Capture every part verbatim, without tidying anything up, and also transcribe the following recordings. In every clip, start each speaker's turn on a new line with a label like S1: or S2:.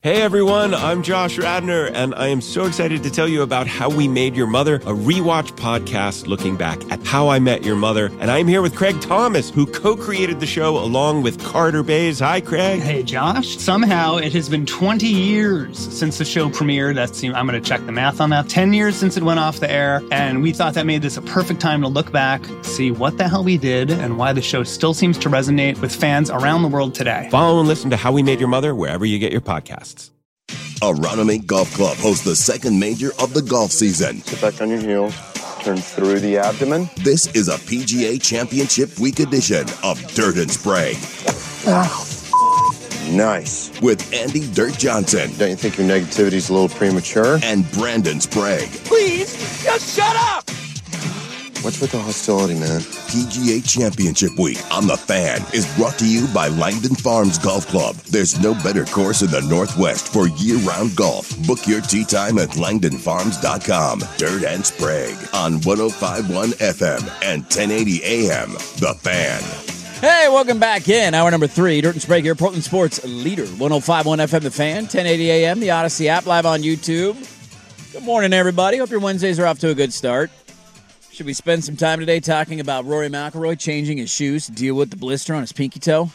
S1: Hey everyone, I'm Josh Radner, and I am so excited to tell you about How We Made Your Mother, a rewatch podcast looking back at How I Met Your Mother. And I'm here with Craig Thomas, who co-created the show along with Carter Bays. Hi, Craig.
S2: Hey, Josh. Somehow it has been twenty years since the show premiered. That's, I'm going to check the math on that. ten years since it went off the air, and we thought that made this a perfect time to look back, see what the hell we did, and why the show still seems to resonate with fans around the world today.
S1: Follow and listen to How We Made Your Mother wherever you get your podcasts.
S3: Aronimink Golf Club hosts the second major of the golf season.
S4: Sit back on your heels, turn through the abdomen.
S3: This is a P G A Championship Week edition of Dirt and Sprague.
S4: Nice.
S3: With Andy Dirt Johnson.
S4: Don't you think your negativity's a little premature?
S3: And Brandon Sprague.
S5: Please, just shut up!
S4: What's with the hostility, man?
S3: P G A Championship Week on The Fan is brought to you by Langdon Farms Golf Club. There's no better course in the Northwest for year-round golf. Book your tee time at langdon farms dot com. Dirt and Sprague on one oh five point one F M and ten eighty A M. The Fan.
S6: Hey, welcome back in. Hour number three. Dirt and Sprague here, Portland Sports leader. one oh five point one F M, The Fan, ten eighty A M, the Odyssey app, live on YouTube. Good morning, everybody. Hope your Wednesdays are off to a good start. Should we spend some time today talking about Rory McIlroy changing his shoes to deal with the blister on his pinky toe?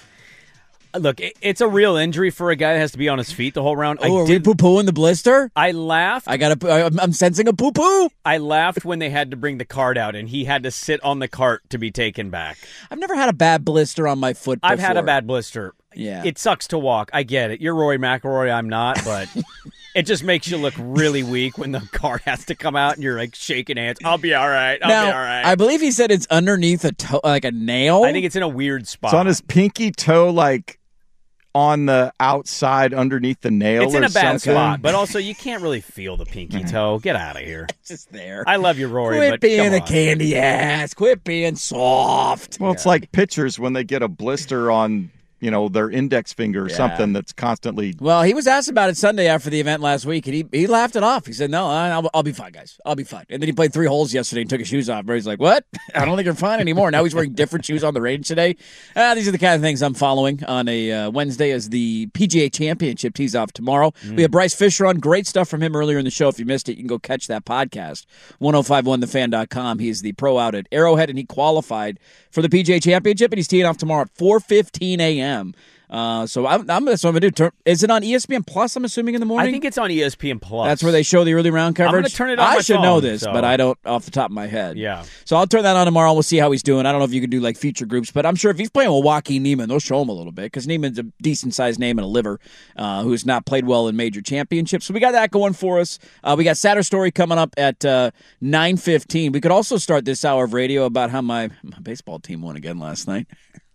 S7: Look, it's a real injury for a guy that has to be on his feet the whole round.
S6: Oh,
S7: I
S6: are
S7: did,
S6: we poo-pooing the blister?
S7: I laughed.
S6: I got a, I'm sensing a poo-poo.
S7: I laughed when they had to bring the cart out, and he had to sit on the cart to be taken back.
S6: I've never had a bad blister on my foot before.
S7: I've had a bad blister.
S6: Yeah.
S7: It sucks to walk. I get it. You're Rory McIlroy. I'm not, but it just makes you look really weak when the cart has to come out and you're like shaking hands. I'll be all right. I'll
S6: now,
S7: be all right.
S6: I believe he said it's underneath a toe, like a nail.
S7: I think it's in a weird spot.
S8: It's on his pinky toe, like on the outside underneath the nail.
S7: It's in
S8: or
S7: a bad
S8: something.
S7: spot, but also you can't really feel the pinky toe. Get out of here.
S6: It's just there.
S7: I love you, Rory,
S6: Quit
S7: but
S6: being
S7: come
S6: a
S7: on.
S6: candy ass. Quit being soft.
S8: Well, it's like pitchers when they get a blister on, you know, their index finger or
S6: Yeah.
S8: something that's constantly.
S6: Well, he was asked about it Sunday after the event last week, and he, he laughed it off. He said, no, I'll, I'll be fine, guys. I'll be fine. And then he played three holes yesterday and took his shoes off. But he's like, what? I don't think you're fine anymore. Now he's wearing different shoes on the range today. Uh, these are the kind of things I'm following on a uh, Wednesday as the P G A Championship tees off tomorrow. Mm. We have Bryce Fisher on. Great stuff from him earlier in the show. If you missed it, you can go catch that podcast. ten fifty-one the fan dot com. He is the pro out at Arrowhead, and he qualified for the P G A Championship, and he's teeing off tomorrow at four fifteen a.m. Uh, so I'm, I'm, that's what I'm going to do. Is it on E S P N Plus, I'm assuming, in the morning?
S7: I think it's on E S P N Plus.
S6: That's where they show the early round coverage?
S7: I'm going to turn it on
S6: I
S7: my
S6: should
S7: phone,
S6: know this,
S7: so.
S6: but I don't off the top of my head.
S7: Yeah.
S6: So I'll turn that on tomorrow. We'll see how he's doing. I don't know if you can do like feature groups, but I'm sure if he's playing with Joaquin Neiman, they'll show him a little bit because Neiman's a decent-sized name and a liver uh, who's not played well in major championships. So we got that going for us. Uh, we got Saturday Story coming up at uh, nine fifteen. We could also start this hour of radio about how my, my baseball team won again last night.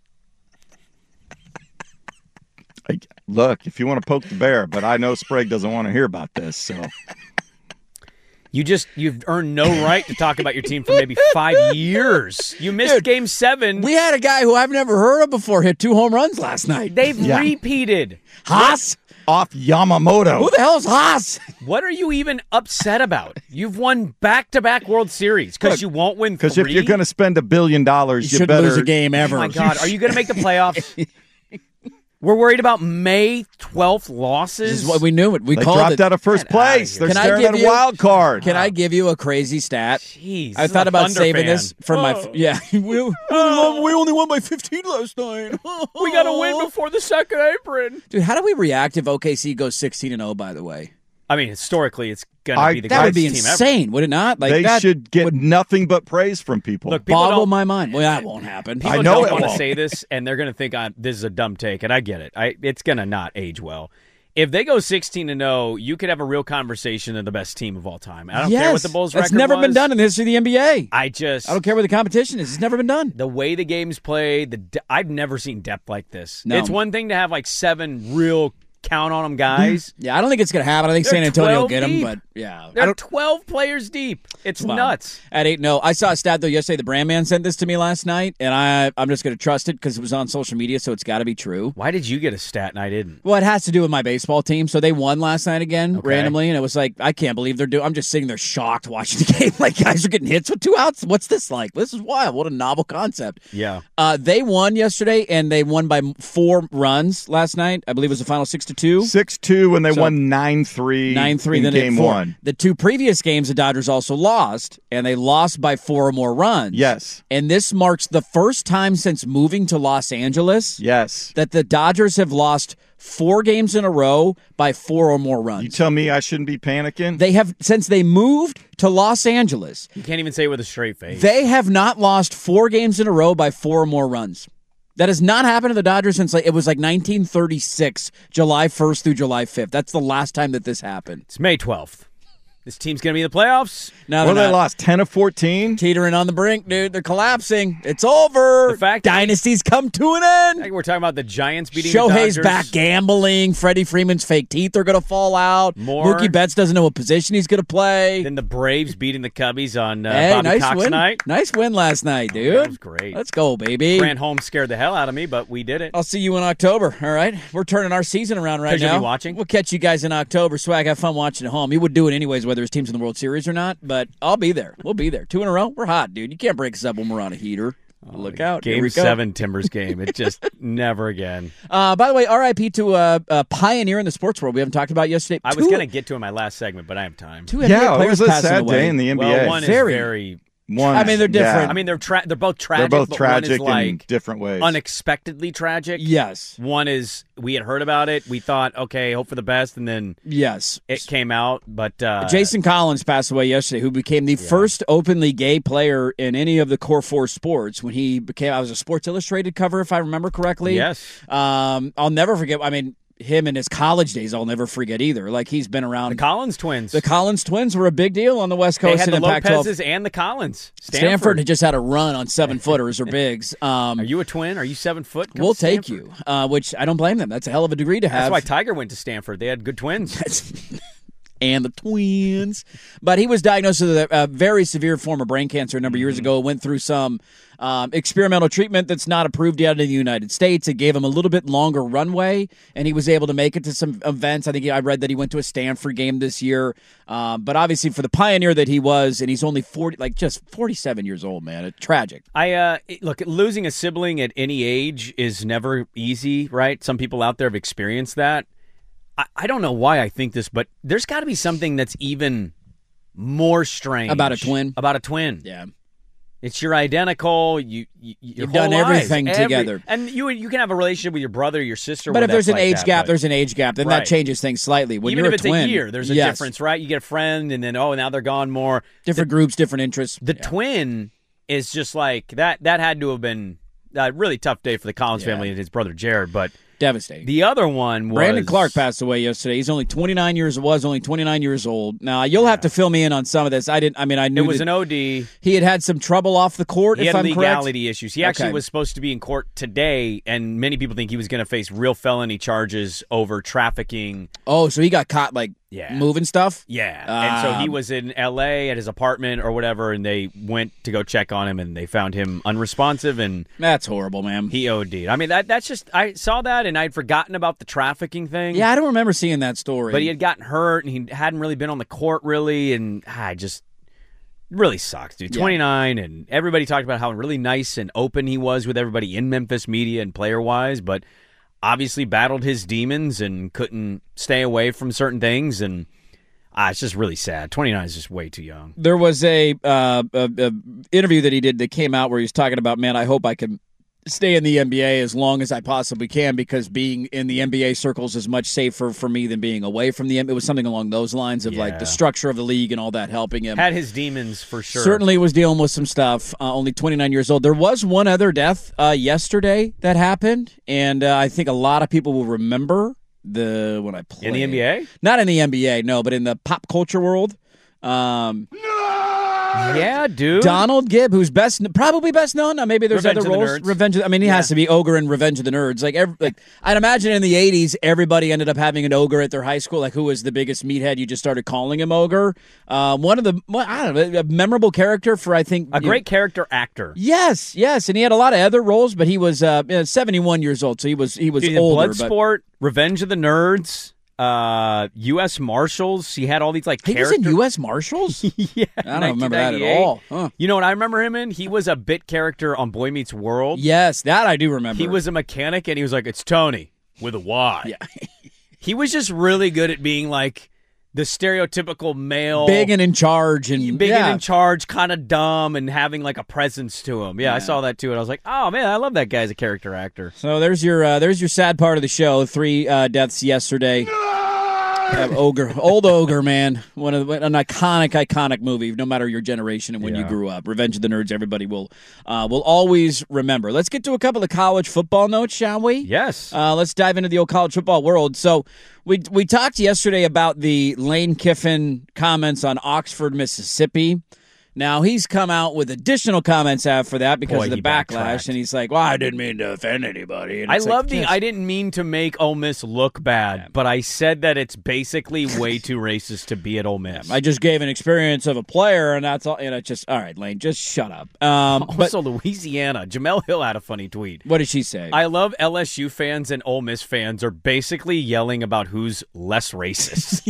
S8: I, look, if you want to poke the bear, but I know Sprague doesn't want to hear about this, so.
S7: You just, you've earned no right to talk about your team for maybe five years. You missed
S6: Dude,
S7: game seven.
S6: We had a guy who I've never heard of before hit two home runs last night.
S7: They've
S8: Yeah.
S7: repeated.
S6: Haas?
S8: Off Yamamoto.
S6: Who the hell is Haas?
S7: What are you even upset about? You've won back-to-back World Series because you won't win three?
S8: Because if you're going to spend a billion dollars,
S6: You
S8: you
S6: shouldn't
S8: better
S6: lose a game ever.
S7: Oh, my God. Are you going to make the playoffs? We're worried about May twelfth losses?
S6: This is what we knew. It. We
S8: They
S6: called
S8: dropped
S6: it.
S8: out of first
S7: Get outta
S8: place.
S7: here.
S8: They're
S6: Can I
S8: staring
S6: give
S8: at a
S6: you-
S8: wild card.
S6: Can I give you a crazy stat?
S7: Jeez,
S6: I
S7: this is
S6: thought
S7: a
S6: about
S7: Thunder
S6: saving
S7: fan.
S6: this for my
S7: Oh.
S6: yeah. we, we, only, we only won by fifteen last night.
S7: We got to win before the second apron.
S6: Dude, how do we react if O K C goes sixteen and oh? By the way,
S7: I mean, historically, it's going to
S8: I-
S7: be the
S6: that would
S7: greatest
S6: be
S7: team ever.
S6: insane, would it not? Like
S8: they
S6: that
S8: should get
S6: would
S8: nothing but praise from people.
S7: Look, people
S6: boggle
S7: don't-
S6: my mind. Well, that won't happen.
S7: People
S8: I know
S7: don't
S8: it
S7: want to
S8: won't.
S7: say this, and they're going to think I'm, this is a dumb take, and I get it. I, it's going to not age well. If they go sixteen and oh, you could have a real conversation of the best team of all time. I don't
S6: yes,
S7: care what the Bulls'
S6: that's
S7: record
S6: never
S7: was.
S6: been done in the history of the N B A.
S7: I just
S6: I don't care what the competition is. It's never been done.
S7: the way the game's played. The de- I've never seen depth like this.
S6: No.
S7: It's one thing to have like seven real count on them guys.
S6: Yeah, I don't think it's going to happen. I think
S7: They're
S6: San Antonio will
S7: twelve
S6: get them,
S7: deep.
S6: but yeah. I
S7: They're
S6: don't,
S7: twelve players deep. It's
S6: Wow.
S7: nuts.
S6: At eight, no. I saw a stat, though, yesterday. The Brand Man sent this to me last night, and I, I'm just going to trust it because it was on social media, so it's got to be true.
S7: Why did you get a stat and I didn't?
S6: Well, it has to do with my baseball team. So they won last night again,
S7: Okay.
S6: randomly, and it was like, I can't believe they're doing I'm just sitting there shocked watching the game. Like, guys are getting hits with two outs. What's this like? This is wild. What a novel concept.
S7: Yeah.
S6: Uh, they won yesterday, and they won by four runs last night. I believe it was the final sixteen to two.
S8: six two when they
S6: So,
S8: won nine three
S6: nine three
S8: in
S6: then
S8: game
S6: four.
S8: one.
S6: The two previous games, the Dodgers also lost, and they lost by four or more runs.
S8: Yes.
S6: And this marks the first time since moving to Los Angeles
S8: Yes.
S6: that the Dodgers have lost four games in a row by four or more runs.
S8: You tell me I shouldn't be panicking?
S6: They have, since they moved to Los Angeles,
S7: You can't even say it with a straight face.
S6: they have not lost four games in a row by four or more runs. That has not happened to the Dodgers since like it was like nineteen thirty-six, July first through July fifth. That's the last time that this happened.
S7: It's May twelfth. This team's going to be in the playoffs.
S6: Now
S8: Well,
S6: they're
S8: they
S6: not.
S8: lost ten of fourteen.
S6: Teetering on the brink, dude. They're collapsing. It's over.
S7: The fact-
S6: Dynasty's come to an
S7: I
S6: end.
S7: think we're talking about the Giants beating the
S6: Shohei's
S7: Dodgers.
S6: back gambling. Freddie Freeman's fake teeth are going to fall out.
S7: More.
S6: Mookie Betts doesn't know what position he's going to play.
S7: Then the Braves beating the Cubbies on uh,
S6: hey,
S7: Bobby
S6: nice
S7: Cox
S6: win.
S7: night.
S6: Nice win last night, dude.
S7: That was great.
S6: Let's go, baby.
S7: Grant Holmes scared the hell out of me, but we did it.
S6: I'll see you in October, all right? We're turning our season around right
S7: 'Cause you'll
S6: now.
S7: be watching?
S6: We'll catch you guys in October. Swag, have fun watching at home. You would do it anyways, whether it's teams in the World Series or not, but I'll be there. We'll be there. Two in a row. We're hot, dude. You can't break us up when we're on a heater. Look out. Here
S7: Game
S6: we go.
S7: seven Timbers game. It just never again.
S6: Uh, by the way, R I P to a, a pioneer in the sports world we haven't talked about yesterday.
S7: I was
S6: Two-
S7: going to get to it in my last segment, but I have time.
S6: Two N B A
S8: Yeah, it
S6: players
S8: was a
S6: passing
S8: sad
S6: away.
S8: day in the N B A.
S7: Well, one
S6: Very.
S7: is very.
S8: One,
S6: I mean, they're different.
S8: yeah.
S7: I mean, they're tra- they're both tragic.
S8: They're both
S7: but one is
S8: tragic in
S7: like
S8: different ways.
S7: unexpectedly tragic.
S6: Yes.
S7: One is we had heard about it. We thought, okay, hope for the best, and then
S6: Yes.
S7: it came out. But uh,
S6: Jason Collins passed away yesterday, who became the first openly gay player in any of the core four sports when he became, I was a Sports Illustrated cover, if I remember correctly.
S7: Yes.
S6: Um, I'll never forget, I mean, him in his college days, I'll never forget either. Like, he's been around.
S7: the Collins twins.
S6: The Collins twins were a big deal on the West
S7: they
S6: Coast
S7: had
S6: and
S7: the
S6: in Pac twelve.
S7: Lopez's and the Collins.
S6: Stanford.
S7: Stanford.
S6: had just had a run on seven footers or bigs. Um,
S7: Are you a twin? Are you seven foot? Come
S6: we'll
S7: to
S6: take
S7: Stanford.
S6: you, uh, which I don't blame them. That's a hell of a degree to
S7: That's
S6: have.
S7: why Tiger went to Stanford. They had good twins.
S6: and the twins. But he was diagnosed with a, a very severe form of brain cancer a number of years ago. Went through some um, experimental treatment that's not approved yet in the United States. It gave him a little bit longer runway, and he was able to make it to some events. I think he, I read that he went to a Stanford game this year. Um, but obviously, for the pioneer that he was, and he's only forty, like just forty-seven years old, man. It's tragic.
S7: I uh, it- look, losing a sibling at any age is never easy, right? Some people out there have experienced that. I, I don't know why I think this, but there's got to be something that's even more strange
S6: About a twin?
S7: About a twin.
S6: Yeah.
S7: It's your identical. You, you your
S6: You've done
S7: whole lives,
S6: everything
S7: every-
S6: together.
S7: and you you can have a relationship with your brother, your sister.
S6: But
S7: where
S6: if there's
S7: that's
S6: an
S7: like
S6: age
S7: that,
S6: gap,
S7: but-
S6: there's an age gap, then
S7: Right.
S6: that changes things slightly. When
S7: even
S6: you're
S7: if it's
S6: a twin,
S7: a year, there's a
S6: yes.
S7: difference, right? You get a friend, and then oh, now they're gone more.
S6: Different groups, different interests.
S7: The
S6: Yeah.
S7: twin is just like that. That had to have been a really tough day for the Collins
S6: Yeah.
S7: family and his brother Jared. But
S6: Devastating.
S7: the other one was
S6: Brandon Clark passed away yesterday. He's only twenty-nine years was only twenty-nine years old. Now you'll have to fill me in on some of this. I didn't. I mean, I knew
S7: It was
S6: that
S7: an O D.
S6: he had had some trouble off the court.
S7: He
S6: if
S7: had
S6: I'm correct.
S7: legality issues. He actually
S6: Okay.
S7: was supposed to be in court today, and many people think he was going to face real felony charges over trafficking.
S6: Oh, so he got caught like
S7: Yeah.
S6: moving stuff.
S7: Yeah, and so he
S6: Um,
S7: was in L A at his apartment or whatever, and they went to go check on him, and they found him unresponsive, and
S6: That's horrible, man.
S7: he O D'd. I mean, that that's just I saw that, and I'd forgotten about the trafficking thing.
S6: Yeah, I don't remember seeing that story.
S7: But he had gotten hurt, and he hadn't really been on the court, really, and I just really sucks, dude.
S6: Yeah.
S7: twenty-nine, and everybody talked about how really nice and open he was with everybody in Memphis media and player-wise, but obviously battled his demons and couldn't stay away from certain things, and ah, it's just really sad. twenty-nine is just way too young.
S6: There was a, uh, a, a interview that he did that came out where he was talking about, man, I hope I can stay in the N B A as long as I possibly can because being in the N B A circles is much safer for me than being away from the N B A. It was something along those lines of like
S7: Yeah.
S6: the structure of the league and all that helping him.
S7: Had his demons for sure.
S6: Certainly was dealing with some stuff. Uh, only twenty-nine years old. There was one other death uh, yesterday that happened, and uh, I think a lot of people will remember the when I played
S7: In the N B A?
S6: Not in the N B A, no, but in the pop culture world. Um,
S7: Yeah, dude.
S6: Donald Gibb, who's best, probably best known. Now maybe there's
S7: Revenge
S6: other
S7: of the
S6: roles.
S7: Nerds.
S6: Revenge. Of, I mean, he has to be Ogre in Revenge of the Nerds. Like, every, like I'd imagine in the eighties, everybody ended up having an Ogre at their high school. Like, who was the biggest meathead? You just started calling him Ogre. Uh, one of the, well, I don't know, a memorable character for I think
S7: A
S6: you
S7: great
S6: know-
S7: character actor.
S6: Yes, yes, and he had a lot of other roles, but he was uh, you know, seventy-one years old, so he was he was
S7: Dude,
S6: older. but
S7: Bloodsport, Revenge of the Nerds, uh, U S Marshals. He had all these like
S6: he was
S7: characters.
S6: in U S Marshals.
S7: Yeah,
S6: I don't remember that at
S7: nineteen ninety-eight.
S6: all. Huh.
S7: You know what I remember him in? He was a bit character on Boy Meets World.
S6: Yes, that I do remember.
S7: He was a mechanic, and he was like, "It's Tony with a Y."
S6: Yeah.
S7: He was just really good at being like the stereotypical male.
S6: Big and in charge. and
S7: Big
S6: yeah.
S7: and in charge, kind of dumb, and having like a presence to him. Yeah, yeah, I saw that too, and I was like, oh, man, I love that guy as a character actor.
S6: So there's your uh, there's your sad part of the show. Three uh, deaths yesterday. Uh, ogre, old ogre, man. One of the, an iconic, iconic movie. No matter your generation and when
S7: Yeah.
S6: you grew up, Revenge of the Nerds. Everybody will uh, will always remember. Let's get to a couple of college football notes, shall we?
S7: Yes.
S6: Uh, let's dive into the old college football world. So we we talked yesterday about the Lane Kiffin comments on Oxford, Mississippi. Now, he's come out with additional comments after that because
S7: Boy,
S6: of the
S7: he
S6: backlash,
S7: backtracked.
S6: and he's like, well, I didn't mean to offend anybody. And
S7: I
S6: it's like,
S7: love the.
S6: yes.
S7: I didn't mean to make Ole Miss look bad,
S6: Yeah.
S7: but I said that it's basically way too racist to be at Ole Miss.
S6: I just gave an experience of a player, and that's all. And it's just, all right, Lane, just shut up. Um, but
S7: Also, Louisiana. Jamel Hill had a funny tweet.
S6: what did she say?
S7: I love L S U fans and Ole Miss fans are basically yelling about who's less racist.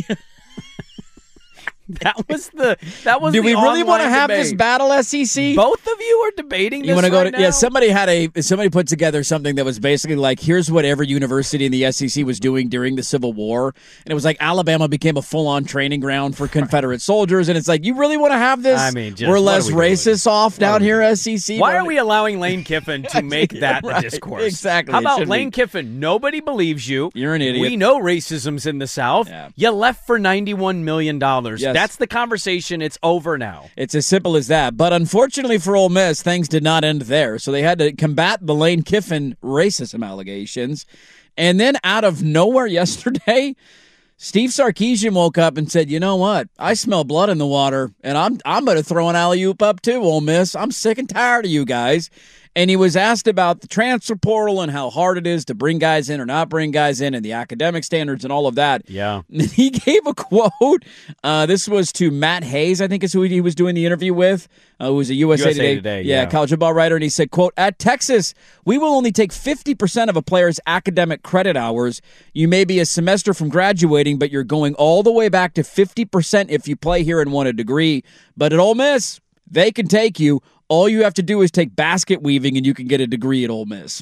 S7: That was the. That was.
S6: Do
S7: the
S6: we really want to
S7: online
S6: have
S7: debate.
S6: this battle, S E C?
S7: Both of you are debating this
S6: You want to go
S7: right
S6: to? Yeah,
S7: now?
S6: somebody had a somebody put together something that was basically like, here's what every university in the S E C was doing during the Civil War, and it was like Alabama became a full on training ground for Confederate soldiers, and it's like, you really want to have this?
S7: I mean, just
S6: we're
S7: what
S6: less
S7: are we doing?
S6: racist off down
S7: are we
S6: here, S E C.
S7: Why are we allowing Lane Kiffin to make that
S6: Right,
S7: the discourse?
S6: exactly,
S7: How
S6: it
S7: about
S6: should
S7: Lane
S6: be.
S7: Kiffin? Nobody believes you.
S6: You're an idiot.
S7: We know racism's in the South.
S6: Yeah.
S7: You left for ninety-one million dollars.
S6: Yes.
S7: That's the conversation. It's over now.
S6: It's as simple as that. But unfortunately for Ole Miss, things did not end there. So they had to combat the Lane Kiffin racism allegations. And then out of nowhere yesterday, Steve Sarkisian woke up and said, you know what? I smell blood in the water, and I'm I'm going to throw an alley-oop up too, Ole Miss. I'm sick and tired of you guys. And he was asked about the transfer portal and how hard it is to bring guys in or not bring guys in and the academic standards and all of that.
S7: Yeah.
S6: He gave a quote. Uh, this was to Matt Hayes, I think is who he was doing the interview with, uh, who was a U S A,
S7: U S A
S6: Today,
S7: Today,
S6: yeah,
S7: yeah.
S6: college football writer. And he said, quote, at Texas, we will only take fifty percent of a player's academic credit hours. You may be a semester from graduating, but you're going all the way back to fifty percent if you play here and want a degree. But at Ole Miss, they can take you. All you have to do is take basket weaving, and you can get a degree at Ole Miss.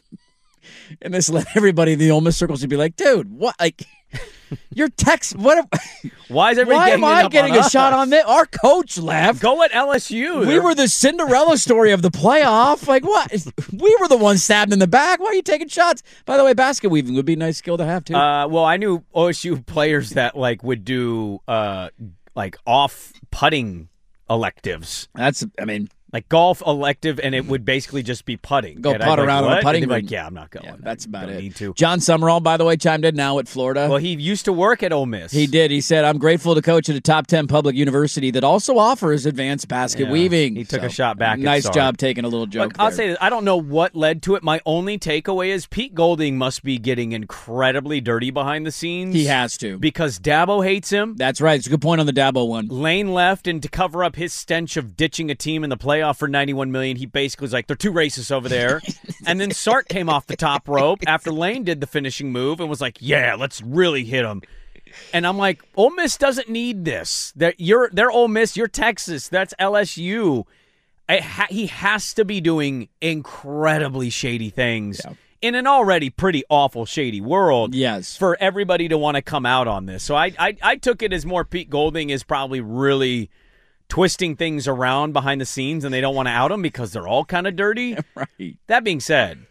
S6: And this led everybody in the Ole Miss circles to be like, dude, what? Like, you're Tex. What?
S7: Why is everybody
S6: Why am
S7: ganging
S6: I
S7: up
S6: getting
S7: on
S6: a shot
S7: us?
S6: on this? Our coach left.
S7: Go at L S U.
S6: We
S7: They're-
S6: were the Cinderella story of the playoff. Like, what? We were the ones stabbed in the back. Why are you taking shots? By the way, basket weaving would be a nice skill to have, too.
S7: Uh, well, I knew O S U players that like would do uh, like off putting electives.
S6: That's, I mean,
S7: Like golf elective, and it would basically just be putting.
S6: Go
S7: And I'd
S6: putt
S7: be like,
S6: around on a
S7: "What?"
S6: putting
S7: And they'd be
S6: green.
S7: Like, yeah, I'm not going.
S6: yeah,
S7: I
S6: that's about
S7: don't
S6: it.
S7: Need to.
S6: John Summerall, by the way, chimed in now at Florida.
S7: Well, he used to work at Ole Miss.
S6: He did. He said, I'm grateful to coach at a top ten public university that also offers advanced basket
S7: Yeah,
S6: weaving.
S7: he took
S6: So,
S7: a shot back at
S6: Nice
S7: Sark.
S6: job taking a little joke
S7: Look, I'll
S6: there.
S7: say this. I don't know what led to it. My only takeaway is Pete Golding must be getting incredibly dirty behind the scenes.
S6: He has to.
S7: Because Dabo hates him.
S6: That's right. It's a good point on the Dabo one.
S7: Lane left, and to cover up his stench of ditching a team in the playoff for ninety-one million dollars, he basically was like, they're too racist over there. And then Sark came off the top rope after Lane did the finishing move and was like, yeah, let's really hit him. And I'm like, Ole Miss doesn't need this. They're, you're, they're Ole Miss. You're Texas. That's L S U. It ha- he has to be doing incredibly shady things
S6: Yeah.
S7: in an already pretty awful, shady world.
S6: Yes.
S7: For everybody to want to come out on this. So I, I, I took it as more Pete Golding is probably really twisting things around behind the scenes, and they don't want to out him because they're all kind of dirty.
S6: Right.
S7: That being said,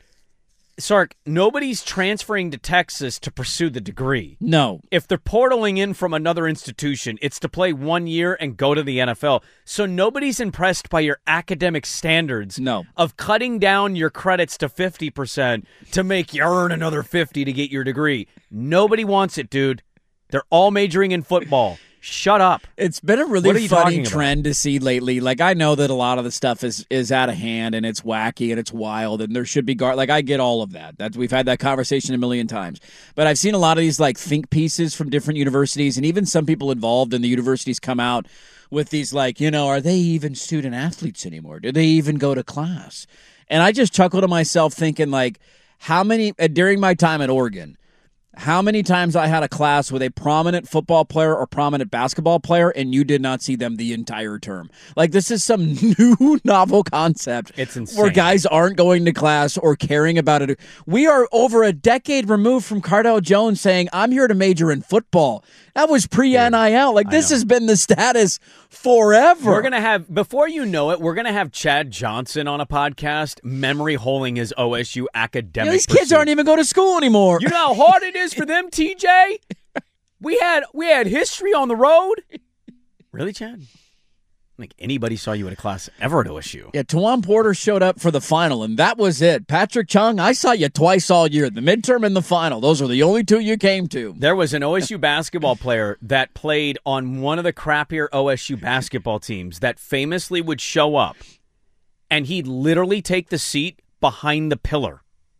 S7: Sark, nobody's transferring to Texas to pursue the degree.
S6: No.
S7: If they're portaling in from another institution, it's to play one year and go to the N F L. So nobody's impressed by your academic standards
S6: No.
S7: of cutting down your credits to fifty percent to make you earn another fifty to get your degree. Nobody wants it, dude. They're all majoring in football. Shut up.
S6: It's been a
S7: What are
S6: really
S7: you
S6: funny
S7: talking about?
S6: trend to see lately. Like, I know that a lot of the stuff is is out of hand and it's wacky and it's wild and there should be guard. Like, I get all of that. That we've had that conversation a million times. But I've seen a lot of these like think pieces from different universities, and even some people involved in the universities come out with these like, you know, are they even student athletes anymore? Do they even go to class? And I just chuckle to myself thinking like, how many uh, during my time at Oregon, how many times I had a class with a prominent football player or prominent basketball player, and you did not see them the entire term. Like, this is some new novel concept.
S7: It's insane.
S6: Where guys aren't going to class or caring about it. We are over a decade removed from Cardell Jones saying, I'm here to major in football. That was pre-N I L. Like, this has been the status forever.
S7: We're going to have, before you know it, we're going to have Chad Johnson on a podcast, memory holing his O S U academic
S6: Yeah, these kids
S7: pursuit.
S6: aren't even going to school anymore.
S7: You know how hard it is for them, T J? We had we had history on the road. Really, Chad? I don't think anybody saw you at a class ever at O S U.
S6: Yeah, Tawan Porter showed up for the final, and that was it. Patrick Chung, I saw you twice all year, the midterm and the final. Those are the only two you came to.
S7: There was an O S U basketball player that played on one of the crappier O S U basketball teams that famously would show up, and he'd literally take the seat behind the pillar.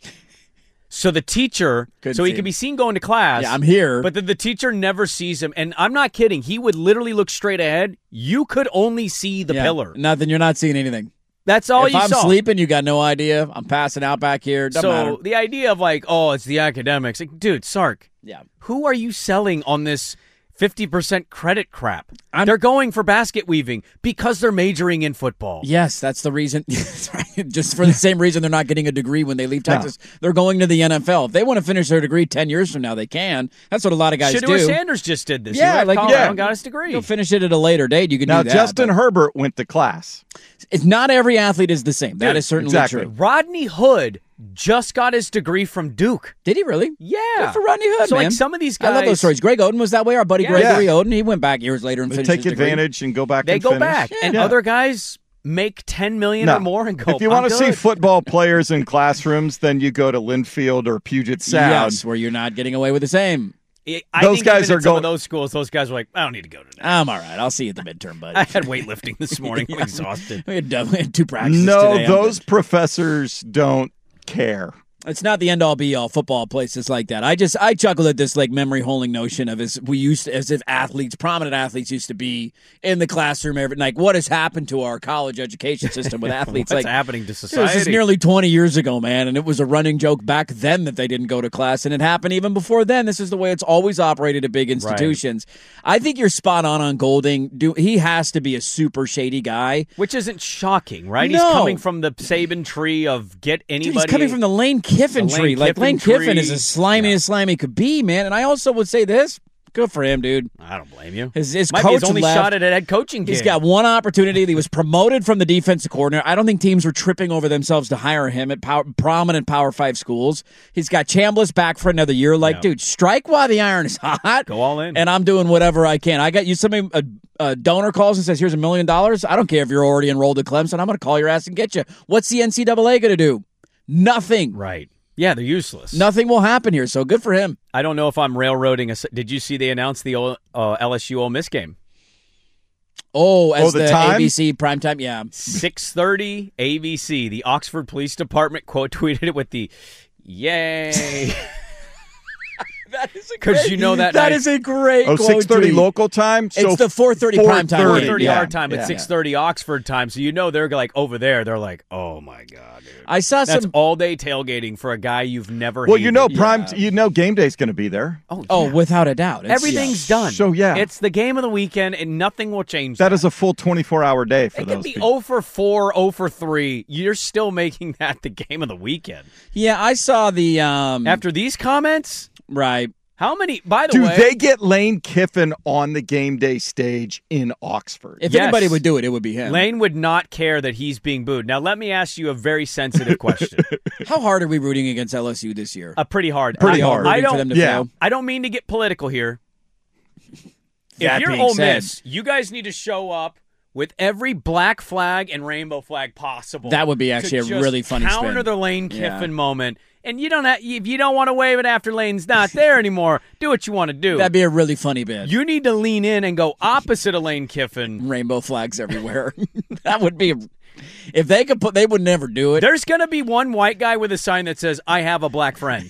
S7: So the teacher,
S6: Good
S7: so he
S6: team.
S7: could be seen going to class.
S6: Yeah, I'm here.
S7: But then the teacher never sees him. And I'm not kidding. He would literally look straight ahead. You could only see the
S6: Yeah,
S7: pillar.
S6: Nothing. You're not seeing anything.
S7: That's all
S6: if
S7: you
S6: I'm
S7: saw.
S6: sleeping, you got no idea. I'm passing out back here. Doesn't
S7: so
S6: matter.
S7: the idea of like, oh, it's the academics. Like, dude, Sark,
S6: Yeah.
S7: who are you selling on this fifty percent credit crap?
S6: I'm-
S7: they're going for basket weaving because they're majoring in football.
S6: Yes, that's the reason. Just for the same reason they're not getting a degree when they leave Texas. No. They're going to the N F L. If they want to finish their degree ten years from now, they can. That's what a lot of guys
S7: Shedeur
S6: do.
S7: Sanders just did this.
S6: Yeah,
S7: he left
S6: like,
S7: Colorado
S6: yeah.
S7: and got his degree.
S6: You'll finish it at a later date. You can
S8: Now,
S6: do that.
S8: Justin
S6: but
S8: Herbert went to class.
S6: It's not every athlete is the same. That
S7: Dude,
S6: is certainly
S8: exactly.
S6: true.
S7: Rodney Hood just got his degree from Duke.
S6: Did he really?
S7: Yeah.
S6: Good for Rodney Hood,
S7: So
S6: man.
S7: like some of these guys,
S6: I love those stories. Greg Oden was that way. Our buddy
S7: Yeah.
S6: Gregory
S8: Yeah.
S6: Oden, he went back years later and
S8: They
S6: finished
S8: take
S6: his degree.
S8: advantage and go back
S7: they
S8: and
S7: go
S8: finish.
S7: back, and
S8: Yeah.
S7: other guys make ten million
S8: No.
S7: or more and go.
S8: If you
S7: want
S8: want to see football players in classrooms, then you go to Linfield or Puget Sound.
S6: Yes, where you're not getting away with the same.
S7: I
S8: Those
S7: think
S8: guys
S7: even
S8: are
S7: in some
S8: going-
S7: of those schools. Those guys are like, I don't need to go to that.
S6: I'm all right. I'll see you at the midterm, buddy.
S7: I had weightlifting this morning. I'm exhausted.
S6: We had, we had two practices
S8: No,
S6: today. I'm
S8: those
S6: good.
S8: professors don't care.
S6: It's not the end all be all football places like that. I just I chuckle at this like memory holding notion of as we used to, as if athletes, prominent athletes, used to be in the classroom every like what has happened to our college education system with athletes?
S7: What's
S6: like
S7: happening to
S6: dude,
S7: society?
S6: this is nearly twenty years ago, man, and it was a running joke back then that they didn't go to class, and it happened even before then. This is the way it's always operated at big institutions. I think you're spot on on Golding. Do he has to be a super shady guy?
S7: Which isn't shocking, right?
S6: No.
S7: He's coming from the Saban tree of get anybody.
S6: Dude, he's coming from the Lane Kiffin
S7: The Lane
S6: tree. Like
S7: Kiffin
S6: Lane
S7: tree.
S6: Kiffin is as slimy
S7: Yeah.
S6: as slimy could be, man. And I also would say this: good for him, dude.
S7: I don't blame you.
S6: His, his
S7: Might
S6: coach
S7: be his only
S6: left.
S7: shot at a head coaching
S6: He's
S7: gig.
S6: got one opportunity. He was promoted from the defensive coordinator. I don't think teams were tripping over themselves to hire him at power, prominent Power Five schools. He's got Chambliss back for another year. Like,
S7: Yeah.
S6: dude, strike while the iron is hot.
S7: Go all in.
S6: And I'm doing whatever I can. I got you. Somebody a, a donor calls and says, "Here's a million dollars." I don't care if you're already enrolled at Clemson. I'm going to call your ass and get you. What's the N C double A going to do? Nothing.
S7: Right. Yeah, they're useless.
S6: Nothing will happen here. So good for him.
S7: I don't know if I'm railroading. A, did you see they announced the uh, L S U Ole Miss game?
S6: Oh, as
S8: Oh, the
S6: the,
S8: time?
S6: A B C primetime, yeah.
S7: six thirty A B C. The Oxford Police Department quote tweeted it with the "Yay!"
S6: That is a
S7: because you know that
S6: that
S7: night-
S6: is a great.
S8: Oh,
S6: quote
S8: six thirty
S6: tweet.
S8: local time? So
S6: It's the four thirty prime time.
S7: four
S6: game.
S7: thirty
S8: Yeah.
S7: our time, but
S8: Yeah.
S7: six thirty Oxford time. So you know they're like over there. They're like, oh my god, dude.
S6: I saw
S7: That's
S6: some.
S7: all day tailgating for a guy you've never.
S8: Well, you know,
S7: hated.
S8: prime. You know, game day's going to be there.
S7: Oh,
S6: Oh,
S7: yeah.
S6: without a doubt, It's-
S7: everything's
S6: yeah.
S7: done.
S8: So, yeah.
S7: it's the game of the weekend, and nothing will change.
S8: That is a full twenty-four hour day for
S7: It
S8: those
S7: could be
S8: people.
S7: zero for four, zero for three. You're still making that the game of the weekend.
S6: Yeah, I saw the um.
S7: After these comments,
S6: right.
S7: how many? By the
S8: Do
S7: way,
S8: they get Lane Kiffin on the game day stage in Oxford?
S6: If
S7: Yes.
S6: anybody would do it, it would be him.
S7: Lane would not care that he's being booed. Now, let me ask you a very sensitive question.
S6: How hard are we rooting against L S U this year?
S7: A pretty hard.
S8: Pretty
S7: I,
S8: hard.
S7: I
S6: Rooting for
S7: don't.
S6: them to
S8: yeah.
S6: fail.
S7: I don't mean to get political here.
S6: That
S7: if you're
S6: being
S7: Ole
S6: said-
S7: Miss, you guys need to show up with every black flag and rainbow flag possible.
S6: That would be actually
S7: to
S6: a
S7: just
S6: really funny
S7: counter
S6: spin.
S7: the Lane
S6: Yeah.
S7: Kiffin moment. And you don't have, if you don't want to wave it after Lane's not there anymore, do what you want to do.
S6: That'd be a really funny bit.
S7: You need to lean in and go opposite of Lane Kiffin.
S6: Rainbow flags everywhere. That would be. If they could put, they would never do it.
S7: There's going to be one white guy with a sign that says, I have a black friend.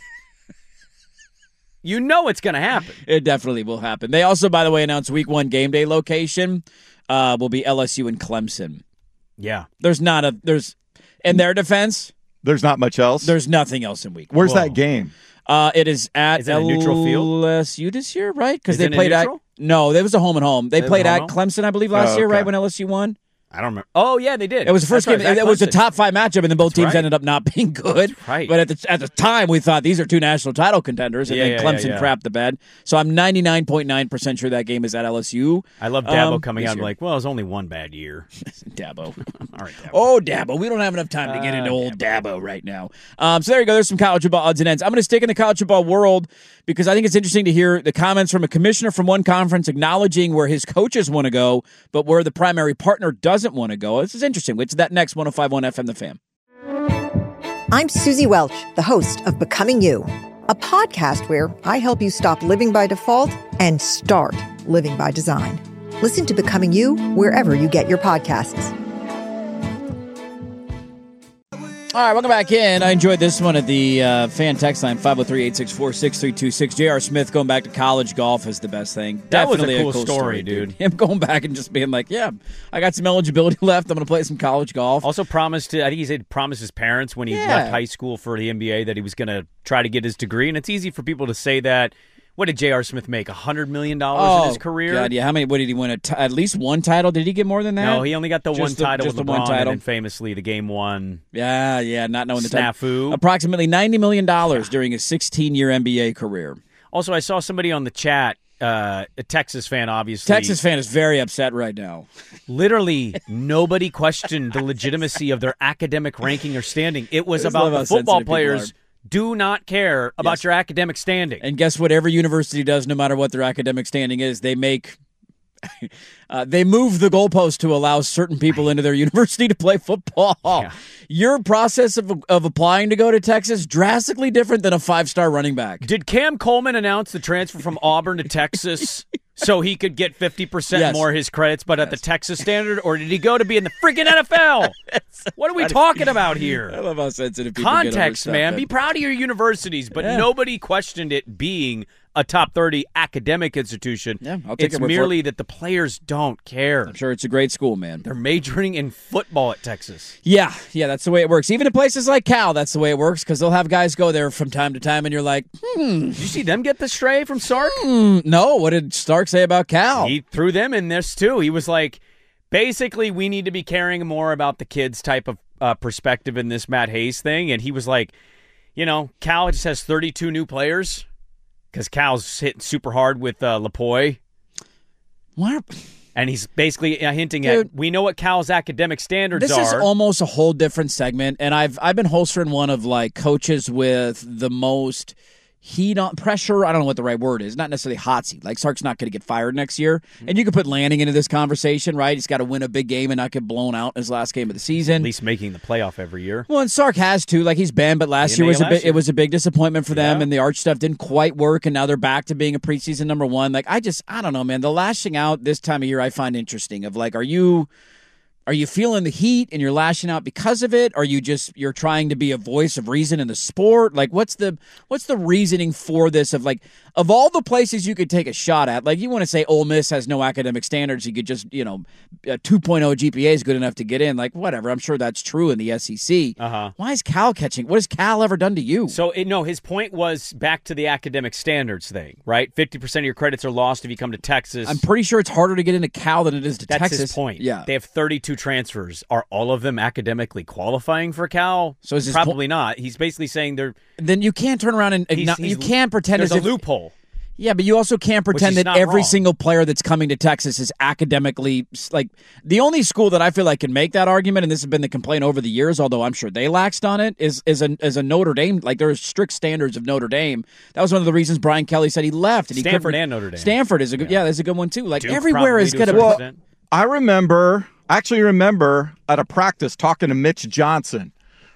S7: You know it's going to happen.
S6: It definitely will happen. They also, by the way, announced week one game day location uh, will be L S U and Clemson.
S7: Yeah.
S6: There's not a there's in their defense.
S8: There's not much else.
S6: There's nothing else in week one.
S8: Where's
S7: Whoa.
S8: that game?
S6: Uh, it is at
S7: Is it a neutral field?
S6: L S U this year, right? Because
S7: Is
S6: they
S7: it a
S6: played at
S7: neutral?
S6: no, it was a home and home. They
S7: It was
S6: played
S7: a
S6: at
S7: home
S6: Clemson, I believe, last
S8: Oh,
S6: year, right
S8: okay.
S6: when L S U won.
S7: I don't remember. Oh, yeah, they did.
S6: It was the first
S7: That's
S6: game.
S7: right,
S6: It
S7: at
S6: was a
S7: Clemson.
S6: top five matchup, and then both
S7: That's
S6: teams
S7: right.
S6: ended up not being good.
S7: That's right.
S6: But at the at the time, we thought these are two national title contenders, and
S7: Yeah,
S6: then
S7: yeah,
S6: Clemson
S7: yeah, yeah.
S6: crapped the bed. So I'm ninety-nine point nine percent sure that game is at L S U.
S7: I love Dabo
S6: um,
S7: coming
S6: this
S7: out and
S6: year.
S7: like, well, it was only one bad year.
S6: Dabo.
S7: All right, Dabo.
S6: Oh, Dabo. We don't have enough time to get
S7: Uh,
S6: into old Dabo. right now. Um, so there you go. There's some college football odds and ends. I'm going to stick in the college football world because I think it's interesting to hear the comments from a commissioner from one conference acknowledging where his coaches want to go, but where the primary partner doesn't want to go. This is interesting. Which is that next one oh five point one F M The Fan.
S9: I'm Susie Welch, the host of Becoming You, a podcast where I help you stop living by default and start living by design. Listen to Becoming You wherever you get your podcasts.
S6: All right, welcome back in. I enjoyed this one at the uh, fan text line, five oh three, eight six four, six three two six. J R. Smith going back to college golf is the best thing.
S7: That was a
S6: Definitely
S7: cool story, dude.
S6: Him going back and just being like, yeah, I got some eligibility left. I'm going to play some college golf.
S7: Also promised to, I think he said promised his parents when he
S6: Yeah.
S7: left high school for the N B A that he was going to try to get his degree. And it's easy for people to say that. What did J R. Smith make? one hundred million dollars in his career?
S6: God, yeah. How many? What did he win? A t- at least one title? Did he get more than that?
S7: No, he only got the
S6: Just
S7: one
S6: the-
S7: title
S6: just
S7: with
S6: the
S7: LeBron,
S6: one title?
S7: and then famously the game one.
S6: Yeah, yeah. Not knowing the title.
S7: Snafu.
S6: Approximately ninety million dollars during his sixteen-year N B A career.
S7: Also, I saw somebody on the chat, uh, a Texas fan, obviously.
S6: Texas fan is very upset right now.
S7: Literally, nobody questioned the legitimacy of their academic ranking or standing. It was
S6: I just
S7: about
S6: love how
S7: the football
S6: sensitive people
S7: players do not care about
S6: Yes.
S7: your academic standing.
S6: And guess what? Every university does, no matter what their academic standing is, they make uh, they move the goalpost to allow certain people into their university to play football.
S7: Yeah.
S6: Your process of of applying to go to Texas drastically different than a five star running back.
S7: Did Cam Coleman announce the transfer from Auburn to Texas so he could get fifty percent
S6: Yes.
S7: more of his credits, but at the Texas standard, or did he go to be in the freaking N F L? What are we talking about
S6: I
S7: here?
S6: love how sensitive people get over
S7: Context,
S6: stuff
S7: man.
S6: that-
S7: Be proud of your universities, but
S6: Yeah.
S7: nobody questioned it being a top thirty academic institution.
S6: Yeah, I'll take
S7: it's
S6: your word for
S7: merely that the players don't care.
S6: I'm sure it's a great school, man.
S7: They're majoring in football at Texas.
S6: Yeah, yeah, that's the way it works. Even in places like Cal, that's the way it works because they'll have guys go there from time to time, and you're like, hmm,
S7: Did you see them get the stray from Sark?
S6: no, what did Stark say about Cal?
S7: He threw them in this too. He was like, basically, we need to be caring more about the kids type of uh, perspective in this Matt Hayes thing. And he was like, you know, Cal just has thirty-two new players because Cal's hitting super hard with uh, Lapoy.
S6: What?
S7: And he's basically uh, hinting
S6: Dude.
S7: at, we know what Cal's academic standards
S6: This
S7: are.
S6: is almost a whole different segment, and I've I've been holstering one of like coaches with the most heat on pressure. I don't know what the right word is. Not necessarily hot seat. Like Sark's not going to get fired next year, and you could put Lanning into this conversation, right? He's got to win a big game and not get blown out in his last game of the season.
S7: At least making the playoff every year.
S6: Well, and Sark has to. Like he's been, but last
S7: He
S6: year was a
S7: made it
S6: big.
S7: last
S6: It was a big disappointment for them,
S7: Yeah.
S6: and the Arch stuff didn't quite work. And now they're back to being a preseason number one. Like I just, I don't know, man. The lashing out this time of year, I find interesting. Of like, are you, are you feeling the heat and you're lashing out because of it? Are you just you're trying to be a voice of reason in the sport? Like, what's the what's the reasoning for this? Of like, of all the places you could take a shot at, like you want to say Ole Miss has no academic standards. You could just, you know, a two point oh G P A is good enough to get in. Like, whatever. I'm sure that's true in the S E C.
S7: Uh-huh.
S6: Why is Cal catching? What has Cal ever done to you?
S7: So, it, no, his point was back to the academic standards thing, right? fifty percent of your credits are lost if you come to Texas.
S6: I'm pretty sure it's harder to get into Cal than it is to
S7: That's
S6: Texas.
S7: his point.
S6: Yeah.
S7: They have thirty-two transfers. Are all of them academically qualifying for Cal?
S6: So is his
S7: Probably not. He's basically saying they're
S6: Then you can't turn around and
S7: he's,
S6: igno-
S7: he's-
S6: you can't pretend
S7: there's
S6: as
S7: a
S6: if
S7: loophole.
S6: Yeah, but you also can't pretend
S7: is
S6: that
S7: not
S6: every
S7: wrong.
S6: single player that's coming to Texas is academically like the only school that I feel like can make that argument, and this has been the complaint over the years, although I'm sure they laxed on it, is is a is a Notre Dame. Like there are strict standards of Notre Dame. That was one of the reasons Brian Kelly said he left. And he
S7: Stanford
S6: couldn't-
S7: and Notre Dame.
S6: Stanford is a good yeah, that's a good one too. Like
S7: Duke
S6: everywhere
S7: probably
S6: is
S7: to a
S6: going to
S7: certain
S6: well,
S7: extent.
S8: I remember, actually remember at a practice talking to Mitch Johnson,